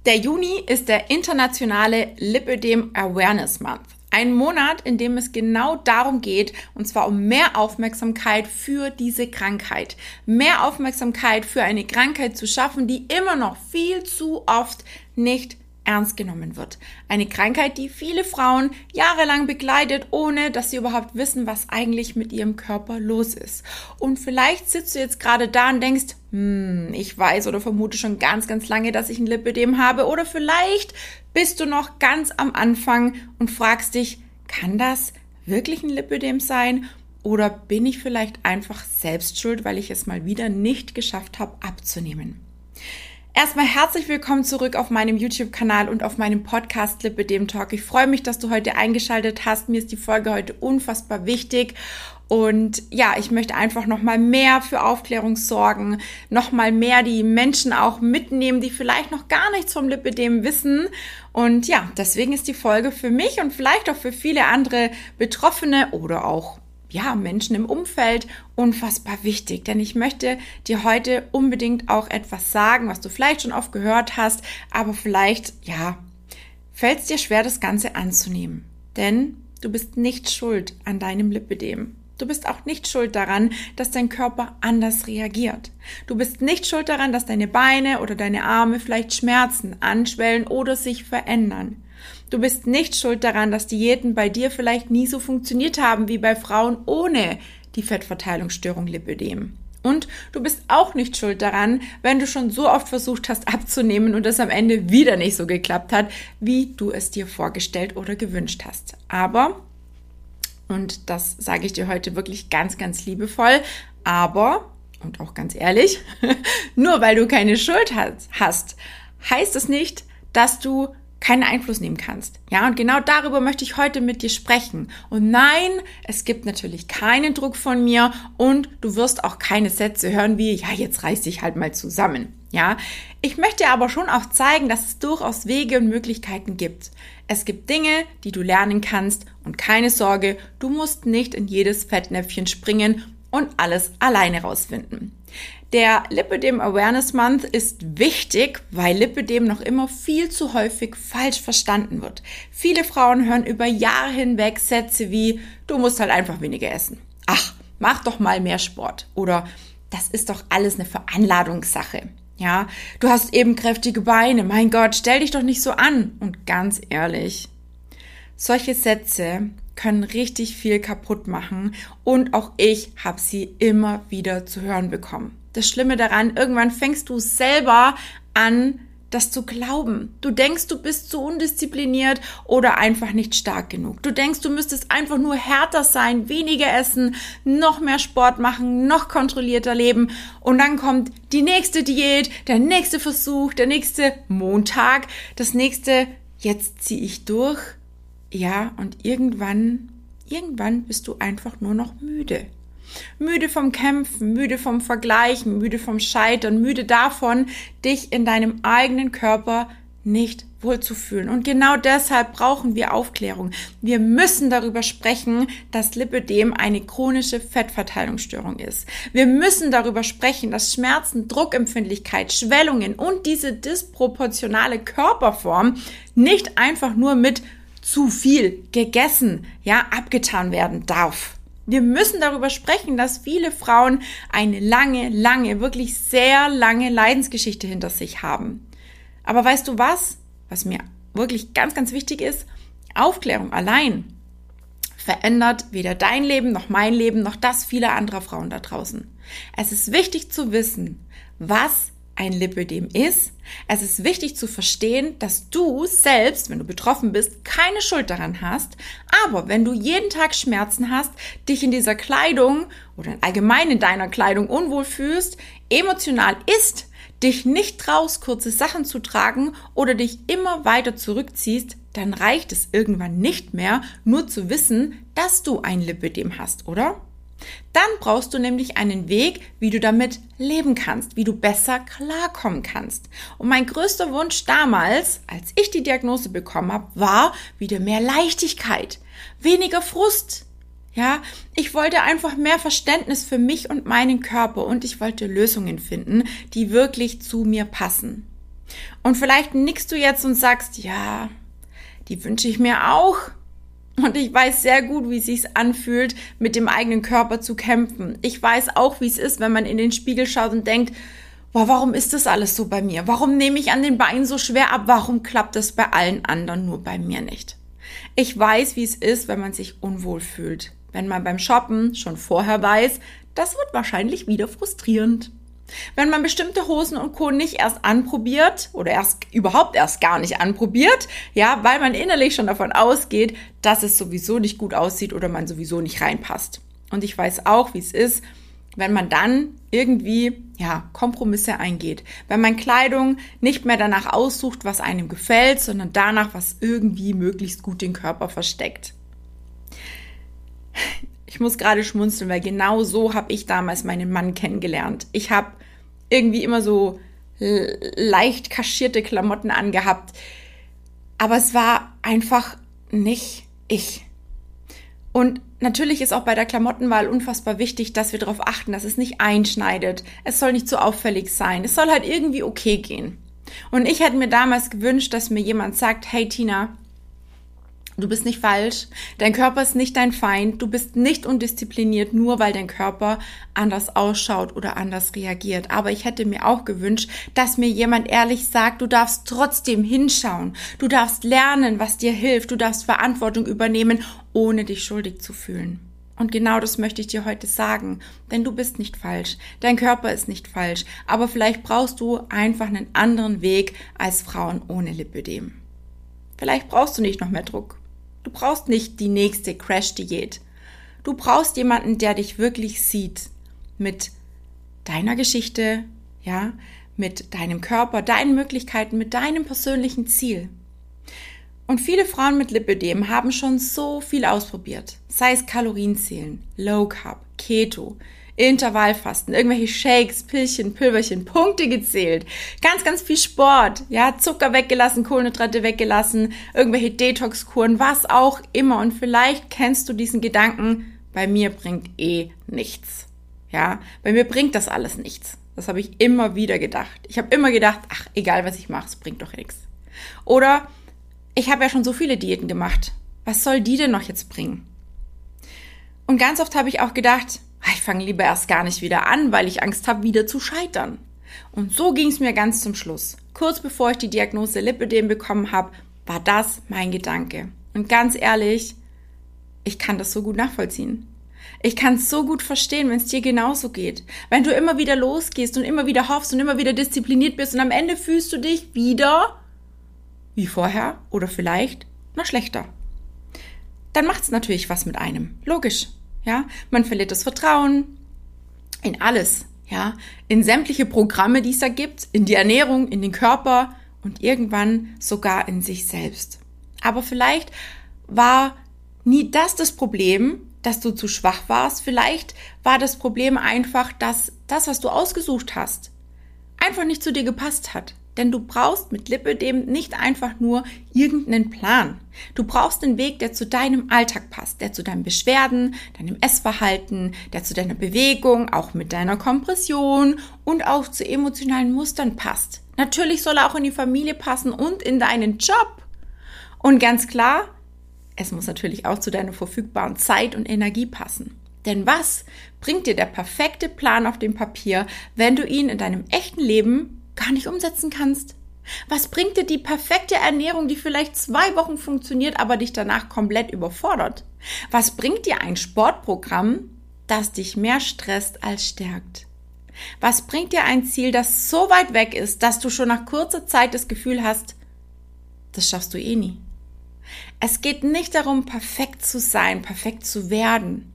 Der Juni ist der internationale Lipödem Awareness Month. Ein Monat, in dem es genau darum geht, und zwar um mehr Aufmerksamkeit für diese Krankheit. Mehr Aufmerksamkeit für eine Krankheit zu schaffen, die immer noch viel zu oft nicht ernst genommen wird. Eine Krankheit, die viele Frauen jahrelang begleitet, ohne dass sie überhaupt wissen, was eigentlich mit ihrem Körper los ist. Und vielleicht sitzt du jetzt gerade da und denkst, ich weiß oder vermute schon ganz, ganz lange, dass ich ein Lipödem habe. Oder vielleicht bist du noch ganz am Anfang und fragst dich, kann das wirklich ein Lipödem sein? Oder bin ich vielleicht einfach selbst schuld, weil ich es mal wieder nicht geschafft habe, abzunehmen? Erstmal herzlich willkommen zurück auf meinem YouTube-Kanal und auf meinem Podcast Lipödem Talk. Ich freue mich, dass du heute eingeschaltet hast. Mir ist die Folge heute unfassbar wichtig. Und ja, ich möchte einfach nochmal mehr für Aufklärung sorgen, nochmal mehr die Menschen auch mitnehmen, die vielleicht noch gar nichts vom Lipödem wissen. Und ja, deswegen ist die Folge für mich und vielleicht auch für viele andere Betroffene oder auch Menschen im Umfeld unfassbar wichtig, denn ich möchte dir heute unbedingt auch etwas sagen, was du vielleicht schon oft gehört hast, aber vielleicht, fällt es dir schwer, das Ganze anzunehmen, denn du bist nicht schuld an deinem Lipödem. Du bist auch nicht schuld daran, dass dein Körper anders reagiert. Du bist nicht schuld daran, dass deine Beine oder deine Arme vielleicht schmerzen, anschwellen oder sich verändern. Du bist nicht schuld daran, dass Diäten bei dir vielleicht nie so funktioniert haben wie bei Frauen ohne die Fettverteilungsstörung Lipödem. Und du bist auch nicht schuld daran, wenn du schon so oft versucht hast abzunehmen und es am Ende wieder nicht so geklappt hat, wie du es dir vorgestellt oder gewünscht hast. Aber, und das sage ich dir heute wirklich ganz, ganz liebevoll, aber, und auch ganz ehrlich, nur weil du keine Schuld hast, heißt es nicht, dass du keinen Einfluss nehmen kannst. Ja, und genau darüber möchte ich heute mit dir sprechen. Und nein, es gibt natürlich keinen Druck von mir und du wirst auch keine Sätze hören wie, jetzt reiß dich halt mal zusammen. Ja, ich möchte aber schon auch zeigen, dass es durchaus Wege und Möglichkeiten gibt. Es gibt Dinge, die du lernen kannst und keine Sorge, du musst nicht in jedes Fettnäpfchen springen und alles alleine rausfinden. Der Lipödem Awareness Month ist wichtig, weil Lipödem noch immer viel zu häufig falsch verstanden wird. Viele Frauen hören über Jahre hinweg Sätze wie, du musst halt einfach weniger essen. Ach, mach doch mal mehr Sport. Oder das ist doch alles eine Veranlagungssache. Ja, du hast eben kräftige Beine. Mein Gott, stell dich doch nicht so an. Und ganz ehrlich, solche Sätze können richtig viel kaputt machen und auch ich habe sie immer wieder zu hören bekommen. Das Schlimme daran, irgendwann fängst du selber an, das zu glauben. Du denkst, du bist zu undiszipliniert oder einfach nicht stark genug. Du denkst, du müsstest einfach nur härter sein, weniger essen, noch mehr Sport machen, noch kontrollierter leben und dann kommt die nächste Diät, der nächste Versuch, der nächste Montag, das nächste, jetzt ziehe ich durch. Ja, und irgendwann bist du einfach nur noch müde. Müde vom Kämpfen, müde vom Vergleichen, müde vom Scheitern, müde davon, dich in deinem eigenen Körper nicht wohlzufühlen. Und genau deshalb brauchen wir Aufklärung. Wir müssen darüber sprechen, dass Lipödem eine chronische Fettverteilungsstörung ist. Wir müssen darüber sprechen, dass Schmerzen, Druckempfindlichkeit, Schwellungen und diese disproportionale Körperform nicht einfach nur mit zu viel gegessen, abgetan werden darf. Wir müssen darüber sprechen, dass viele Frauen eine lange, wirklich sehr lange Leidensgeschichte hinter sich haben. Aber weißt du was mir wirklich ganz, ganz wichtig ist? Aufklärung allein verändert weder dein Leben, noch mein Leben, noch das vieler anderer Frauen da draußen. Es ist wichtig zu wissen, was ein Lipödem ist. Es ist wichtig zu verstehen, dass du selbst, wenn du betroffen bist, keine Schuld daran hast. Aber wenn du jeden Tag Schmerzen hast, dich in dieser Kleidung oder allgemein in deiner Kleidung unwohl fühlst, emotional isst, dich nicht traust, kurze Sachen zu tragen oder dich immer weiter zurückziehst, dann reicht es irgendwann nicht mehr, nur zu wissen, dass du ein Lipödem hast, oder? Dann brauchst du nämlich einen Weg, wie du damit leben kannst, wie du besser klarkommen kannst. Und mein größter Wunsch damals, als ich die Diagnose bekommen habe, war wieder mehr Leichtigkeit, weniger Frust. Ja, ich wollte einfach mehr Verständnis für mich und meinen Körper und ich wollte Lösungen finden, die wirklich zu mir passen. Und vielleicht nickst du jetzt und sagst, ja, die wünsche ich mir auch. Und ich weiß sehr gut, wie es sich anfühlt, mit dem eigenen Körper zu kämpfen. Ich weiß auch, wie es ist, wenn man in den Spiegel schaut und denkt, boah, warum ist das alles so bei mir? Warum nehme ich an den Beinen so schwer ab? Warum klappt das bei allen anderen, nur bei mir nicht? Ich weiß, wie es ist, wenn man sich unwohl fühlt. Wenn man beim Shoppen schon vorher weiß, das wird wahrscheinlich wieder frustrierend. Wenn man bestimmte Hosen und Co. nicht erst anprobiert oder überhaupt erst gar nicht anprobiert, ja, weil man innerlich schon davon ausgeht, dass es sowieso nicht gut aussieht oder man sowieso nicht reinpasst. Und ich weiß auch, wie es ist, wenn man dann irgendwie, ja, Kompromisse eingeht. Wenn man Kleidung nicht mehr danach aussucht, was einem gefällt, sondern danach, was irgendwie möglichst gut den Körper versteckt. Ich muss gerade schmunzeln, weil genau so habe ich damals meinen Mann kennengelernt. Ich habe irgendwie immer so leicht kaschierte Klamotten angehabt, aber es war einfach nicht ich. Und natürlich ist auch bei der Klamottenwahl unfassbar wichtig, dass wir darauf achten, dass es nicht einschneidet. Es soll nicht zu auffällig sein. Es soll halt irgendwie okay gehen. Und ich hätte mir damals gewünscht, dass mir jemand sagt, hey Tina, du bist nicht falsch, dein Körper ist nicht dein Feind, du bist nicht undiszipliniert, nur weil dein Körper anders ausschaut oder anders reagiert. Aber ich hätte mir auch gewünscht, dass mir jemand ehrlich sagt, du darfst trotzdem hinschauen, du darfst lernen, was dir hilft, du darfst Verantwortung übernehmen, ohne dich schuldig zu fühlen. Und genau das möchte ich dir heute sagen, denn du bist nicht falsch, dein Körper ist nicht falsch, aber vielleicht brauchst du einfach einen anderen Weg als Frauen ohne Lipödem. Vielleicht brauchst du nicht noch mehr Druck. Du brauchst nicht die nächste Crash-Diät. Du brauchst jemanden, der dich wirklich sieht mit deiner Geschichte, ja, mit deinem Körper, deinen Möglichkeiten, mit deinem persönlichen Ziel. Und viele Frauen mit Lipödem haben schon so viel ausprobiert, sei es Kalorienzählen, Low Carb, Keto, Intervallfasten, irgendwelche Shakes, Pillchen, Pülverchen, Punkte gezählt, ganz viel Sport, ja, Zucker weggelassen, Kohlenhydrate weggelassen, irgendwelche Detox-Kuren, was auch immer. Und vielleicht kennst du diesen Gedanken, bei mir bringt nichts. Ja, bei mir bringt das alles nichts. Das habe ich immer wieder gedacht. Ich habe immer gedacht, ach, egal was ich mache, es bringt doch nichts. Oder ich habe ja schon so viele Diäten gemacht. Was soll die denn noch jetzt bringen? Und ganz oft habe ich auch gedacht, ich fange lieber erst gar nicht wieder an, weil ich Angst habe, wieder zu scheitern. Und so ging es mir ganz zum Schluss. Kurz bevor ich die Diagnose Lipödem bekommen habe, war das mein Gedanke. Und ganz ehrlich, ich kann das so gut nachvollziehen. Ich kann es so gut verstehen, wenn es dir genauso geht. Wenn du immer wieder losgehst und immer wieder hoffst und immer wieder diszipliniert bist und am Ende fühlst du dich wieder wie vorher oder vielleicht noch schlechter. Dann macht es natürlich was mit einem. Logisch. Ja, man verliert das Vertrauen in alles, ja, in sämtliche Programme, die es da gibt, in die Ernährung, in den Körper und irgendwann sogar in sich selbst. Aber vielleicht war nie das Problem, dass du zu schwach warst. Vielleicht war das Problem einfach, dass das, was du ausgesucht hast, einfach nicht zu dir gepasst hat. Denn du brauchst mit Lipödem nicht einfach nur irgendeinen Plan. Du brauchst einen Weg, der zu deinem Alltag passt, der zu deinen Beschwerden, deinem Essverhalten, der zu deiner Bewegung, auch mit deiner Kompression und auch zu emotionalen Mustern passt. Natürlich soll er auch in die Familie passen und in deinen Job. Und ganz klar, es muss natürlich auch zu deiner verfügbaren Zeit und Energie passen. Denn was bringt dir der perfekte Plan auf dem Papier, wenn du ihn in deinem echten Leben gar nicht umsetzen kannst? Was bringt dir die perfekte Ernährung, die vielleicht 2 Wochen funktioniert, aber dich danach komplett überfordert? Was bringt dir ein Sportprogramm, das dich mehr stresst als stärkt? Was bringt dir ein Ziel, das so weit weg ist, dass du schon nach kurzer Zeit das Gefühl hast, das schaffst du nie? Es geht nicht darum, perfekt zu sein, perfekt zu werden.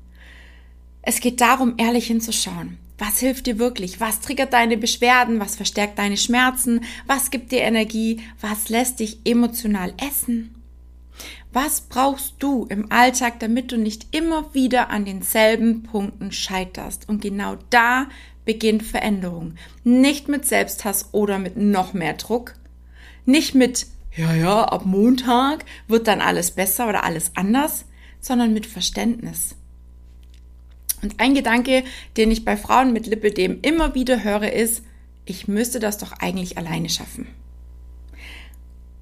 Es geht darum, ehrlich hinzuschauen. Was hilft dir wirklich? Was triggert deine Beschwerden? Was verstärkt deine Schmerzen? Was gibt dir Energie? Was lässt dich emotional essen? Was brauchst du im Alltag, damit du nicht immer wieder an denselben Punkten scheiterst? Und genau da beginnt Veränderung. Nicht mit Selbsthass oder mit noch mehr Druck. Nicht mit, ab Montag wird dann alles besser oder alles anders, sondern mit Verständnis. Und ein Gedanke, den ich bei Frauen mit Lipödem immer wieder höre, ist, ich müsste das doch eigentlich alleine schaffen.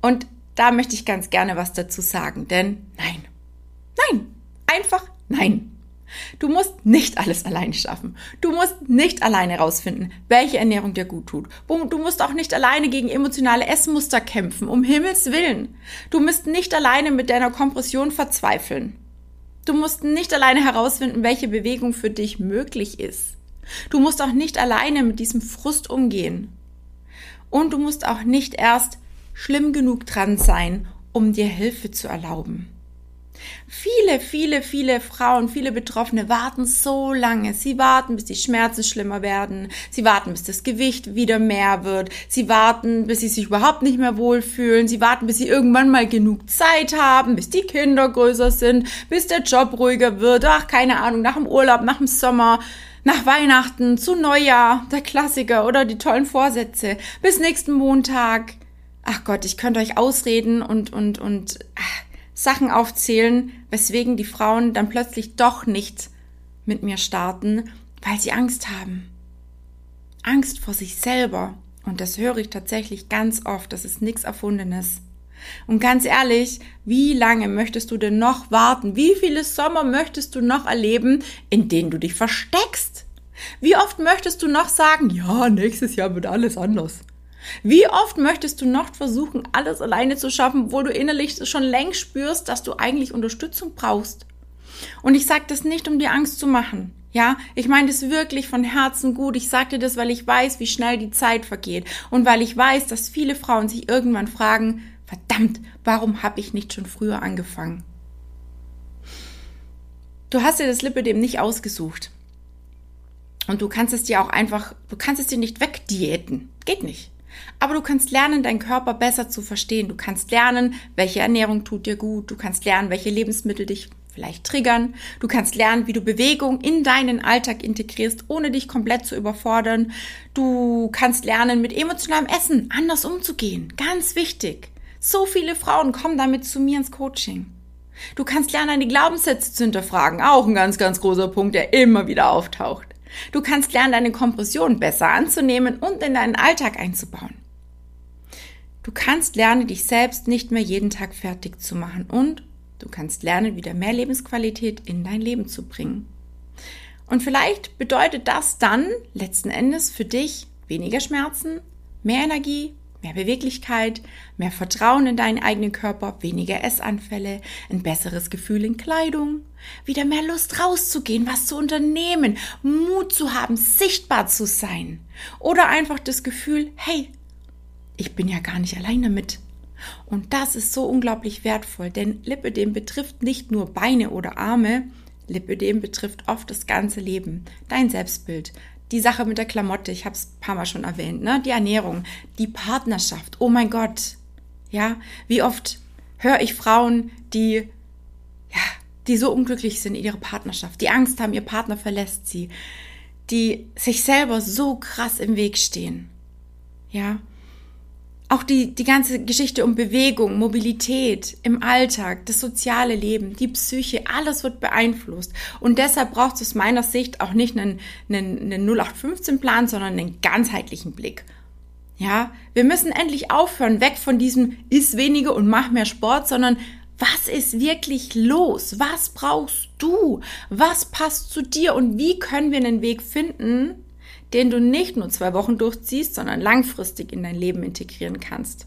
Und da möchte ich ganz gerne was dazu sagen, denn nein, einfach nein. Du musst nicht alles alleine schaffen. Du musst nicht alleine rausfinden, welche Ernährung dir gut tut. Du musst auch nicht alleine gegen emotionale Essmuster kämpfen, um Himmels Willen. Du musst nicht alleine mit deiner Kompression verzweifeln. Du musst nicht alleine herausfinden, welche Bewegung für dich möglich ist. Du musst auch nicht alleine mit diesem Frust umgehen. Und du musst auch nicht erst schlimm genug dran sein, um dir Hilfe zu erlauben. Viele Frauen, viele Betroffene warten so lange. Sie warten, bis die Schmerzen schlimmer werden. Sie warten, bis das Gewicht wieder mehr wird. Sie warten, bis sie sich überhaupt nicht mehr wohlfühlen. Sie warten, bis sie irgendwann mal genug Zeit haben, bis die Kinder größer sind, bis der Job ruhiger wird. Ach, keine Ahnung, nach dem Urlaub, nach dem Sommer, nach Weihnachten, zu Neujahr, der Klassiker oder die tollen Vorsätze. Bis nächsten Montag. Ach Gott, ich könnte euch ausreden und Sachen aufzählen, weswegen die Frauen dann plötzlich doch nicht mit mir starten, weil sie Angst haben. Angst vor sich selber. Und das höre ich tatsächlich ganz oft. Das ist nichts Erfundenes. Und ganz ehrlich, wie lange möchtest du denn noch warten? Wie viele Sommer möchtest du noch erleben, in denen du dich versteckst? Wie oft möchtest du noch sagen, ja, nächstes Jahr wird alles anders? Wie oft möchtest du noch versuchen, alles alleine zu schaffen, obwohl du innerlich schon längst spürst, dass du eigentlich Unterstützung brauchst? Und ich sage das nicht, um dir Angst zu machen. Ja, ich meine das wirklich von Herzen gut. Ich sage dir das, weil ich weiß, wie schnell die Zeit vergeht. Und weil ich weiß, dass viele Frauen sich irgendwann fragen, verdammt, warum habe ich nicht schon früher angefangen? Du hast dir das Lipödem nicht ausgesucht. Und du kannst es dir nicht wegdiäten. Geht nicht. Aber du kannst lernen, deinen Körper besser zu verstehen. Du kannst lernen, welche Ernährung tut dir gut. Du kannst lernen, welche Lebensmittel dich vielleicht triggern. Du kannst lernen, wie du Bewegung in deinen Alltag integrierst, ohne dich komplett zu überfordern. Du kannst lernen, mit emotionalem Essen anders umzugehen. Ganz wichtig. So viele Frauen kommen damit zu mir ins Coaching. Du kannst lernen, deine Glaubenssätze zu hinterfragen. Auch ein ganz, ganz großer Punkt, der immer wieder auftaucht. Du kannst lernen, deine Kompression besser anzunehmen und in deinen Alltag einzubauen. Du kannst lernen, dich selbst nicht mehr jeden Tag fertig zu machen und du kannst lernen, wieder mehr Lebensqualität in dein Leben zu bringen. Und vielleicht bedeutet das dann letzten Endes für dich weniger Schmerzen, mehr Energie, mehr Beweglichkeit, mehr Vertrauen in deinen eigenen Körper, weniger Essanfälle, ein besseres Gefühl in Kleidung, wieder mehr Lust rauszugehen, was zu unternehmen, Mut zu haben, sichtbar zu sein oder einfach das Gefühl, hey, ich bin ja gar nicht allein damit. Und das ist so unglaublich wertvoll, denn Lipödem betrifft nicht nur Beine oder Arme, Lipödem betrifft oft das ganze Leben, dein Selbstbild, die Sache mit der Klamotte, ich habe es ein paar Mal schon erwähnt, ne? Die Ernährung, die Partnerschaft, oh mein Gott, ja, wie oft höre ich Frauen, die so unglücklich sind in ihrer Partnerschaft, die Angst haben, ihr Partner verlässt sie, die sich selber so krass im Weg stehen, ja. Auch die ganze Geschichte um Bewegung, Mobilität im Alltag, das soziale Leben, die Psyche, alles wird beeinflusst. Und deshalb braucht es aus meiner Sicht auch nicht einen 0815-Plan, sondern einen ganzheitlichen Blick. Ja, wir müssen endlich aufhören, weg von diesem iss weniger und mach mehr Sport, sondern was ist wirklich los? Was brauchst du? Was passt zu dir? Und wie können wir einen Weg finden, den du nicht nur 2 Wochen durchziehst, sondern langfristig in dein Leben integrieren kannst.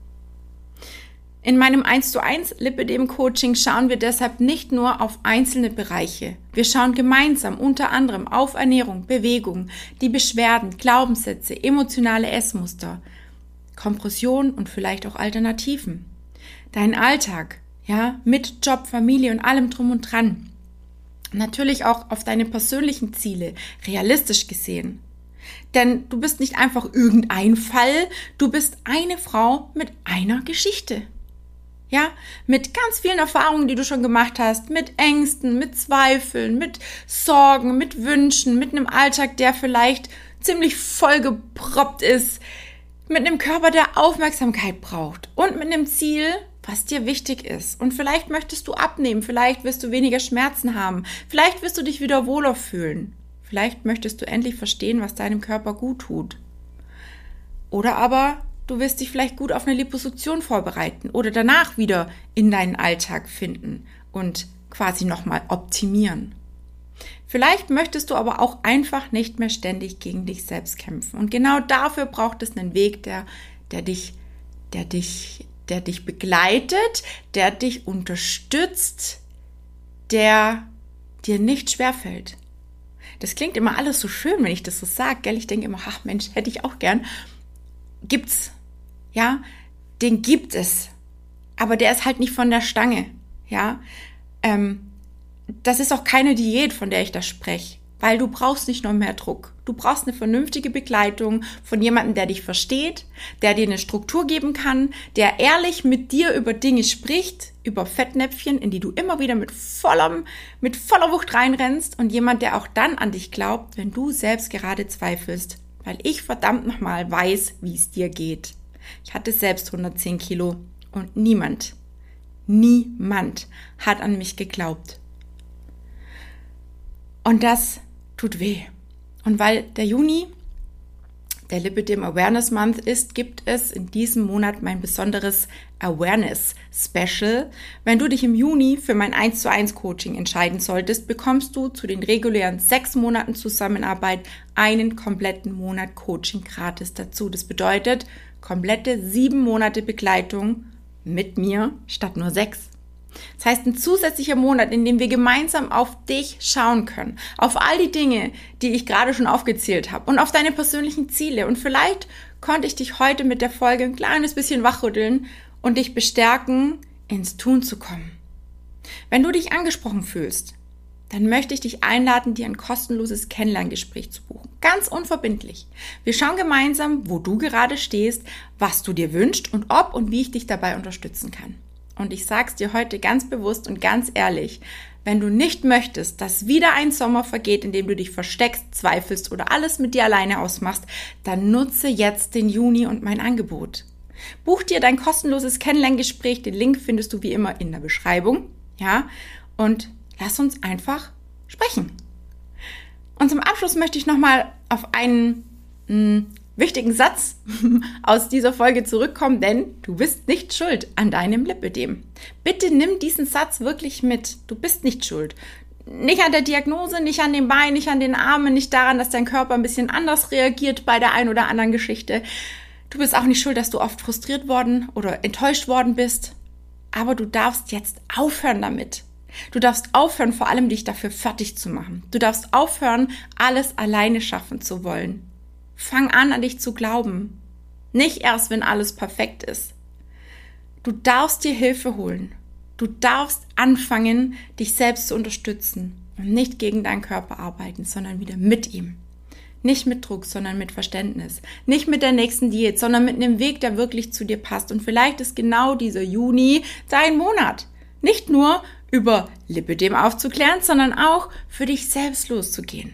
In meinem 1:1 Lipödem-Coaching schauen wir deshalb nicht nur auf einzelne Bereiche. Wir schauen gemeinsam unter anderem auf Ernährung, Bewegung, die Beschwerden, Glaubenssätze, emotionale Essmuster, Kompression und vielleicht auch Alternativen. Deinen Alltag, ja, mit Job, Familie und allem drum und dran. Natürlich auch auf deine persönlichen Ziele, realistisch gesehen. Denn du bist nicht einfach irgendein Fall, du bist eine Frau mit einer Geschichte. Ja, mit ganz vielen Erfahrungen, die du schon gemacht hast, mit Ängsten, mit Zweifeln, mit Sorgen, mit Wünschen, mit einem Alltag, der vielleicht ziemlich vollgeproppt ist, mit einem Körper, der Aufmerksamkeit braucht und mit einem Ziel, was dir wichtig ist. Und vielleicht möchtest du abnehmen, vielleicht wirst du weniger Schmerzen haben, vielleicht wirst du dich wieder wohler fühlen. Vielleicht möchtest du endlich verstehen, was deinem Körper gut tut. Oder aber du wirst dich vielleicht gut auf eine Liposuktion vorbereiten oder danach wieder in deinen Alltag finden und quasi nochmal optimieren. Vielleicht möchtest du aber auch einfach nicht mehr ständig gegen dich selbst kämpfen. Und genau dafür braucht es einen Weg, der dich begleitet, der dich unterstützt, der dir nicht schwerfällt. Das klingt immer alles so schön, wenn ich das so sage, gell? Ich denke immer, ach Mensch, hätte ich auch gern. Gibt's, ja, den gibt es. Aber der ist halt nicht von der Stange, ja. Das ist auch keine Diät, von der ich da spreche, weil du brauchst nicht noch mehr Druck. Du brauchst eine vernünftige Begleitung von jemandem, der dich versteht, der dir eine Struktur geben kann, der ehrlich mit dir über Dinge spricht, über Fettnäpfchen, in die du immer wieder mit voller Wucht reinrennst und jemand, der auch dann an dich glaubt, wenn du selbst gerade zweifelst, weil ich verdammt nochmal weiß, wie es dir geht. Ich hatte selbst 110 Kilo und niemand hat an mich geglaubt. Und das tut weh. Und weil der Juni der Lipödem Awareness Month ist, gibt es in diesem Monat mein besonderes Awareness Special. Wenn du dich im Juni für mein 1:1 Coaching entscheiden solltest, bekommst du zu den regulären 6 Monaten Zusammenarbeit einen kompletten Monat Coaching gratis dazu. Das bedeutet komplette 7 Monate Begleitung mit mir statt nur 6. Das heißt, ein zusätzlicher Monat, in dem wir gemeinsam auf dich schauen können, auf all die Dinge, die ich gerade schon aufgezählt habe und auf deine persönlichen Ziele. Und vielleicht konnte ich dich heute mit der Folge ein kleines bisschen wachrütteln und dich bestärken, ins Tun zu kommen. Wenn du dich angesprochen fühlst, dann möchte ich dich einladen, dir ein kostenloses Kennenlerngespräch zu buchen. Ganz unverbindlich. Wir schauen gemeinsam, wo du gerade stehst, was du dir wünschst und ob und wie ich dich dabei unterstützen kann. Und ich sag's dir heute ganz bewusst und ganz ehrlich, wenn du nicht möchtest, dass wieder ein Sommer vergeht, in dem du dich versteckst, zweifelst oder alles mit dir alleine ausmachst, dann nutze jetzt den Juni und mein Angebot. Buch dir dein kostenloses Kennenlerngespräch, den Link findest du wie immer in der Beschreibung, ja, und lass uns einfach sprechen. Und zum Abschluss möchte ich nochmal auf einen wichtigen Satz aus dieser Folge zurückkommen, denn du bist nicht schuld an deinem Lipödem. Bitte nimm diesen Satz wirklich mit. Du bist nicht schuld. Nicht an der Diagnose, nicht an den Beinen, nicht an den Armen, nicht daran, dass dein Körper ein bisschen anders reagiert bei der einen oder anderen Geschichte. Du bist auch nicht schuld, dass du oft frustriert worden oder enttäuscht worden bist. Aber du darfst jetzt aufhören damit. Du darfst aufhören, vor allem dich dafür fertig zu machen. Du darfst aufhören, alles alleine schaffen zu wollen. Fang an dich zu glauben. Nicht erst, wenn alles perfekt ist. Du darfst dir Hilfe holen. Du darfst anfangen, dich selbst zu unterstützen und nicht gegen deinen Körper arbeiten, sondern wieder mit ihm. Nicht mit Druck, sondern mit Verständnis. Nicht mit der nächsten Diät, sondern mit einem Weg, der wirklich zu dir passt. Und vielleicht ist genau dieser Juni dein Monat. Nicht nur über Lipödem aufzuklären, sondern auch für dich selbst loszugehen.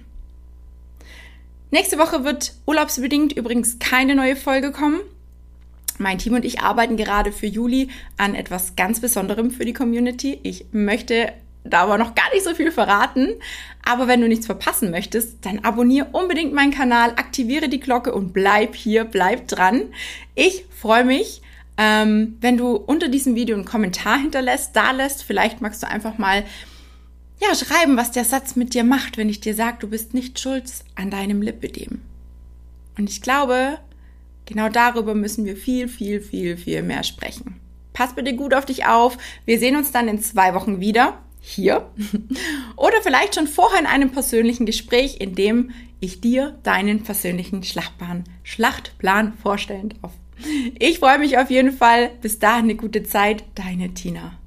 Nächste Woche wird urlaubsbedingt übrigens keine neue Folge kommen. Mein Team und ich arbeiten gerade für Juli an etwas ganz Besonderem für die Community. Ich möchte da aber noch gar nicht so viel verraten. Aber wenn du nichts verpassen möchtest, dann abonniere unbedingt meinen Kanal, aktiviere die Glocke und bleib hier, bleib dran. Ich freue mich, wenn du unter diesem Video einen Kommentar hinterlässt, vielleicht magst du einfach mal schreiben, was der Satz mit dir macht, wenn ich dir sage, du bist nicht schuld an deinem Lipödem. Und ich glaube, genau darüber müssen wir viel, viel, viel, viel mehr sprechen. Pass bitte gut auf dich auf. Wir sehen uns dann in 2 Wochen wieder, hier. Oder vielleicht schon vorher in einem persönlichen Gespräch, in dem ich dir deinen persönlichen Schlachtplan vorstellen darf. Ich freue mich auf jeden Fall. Bis dahin eine gute Zeit. Deine Tina.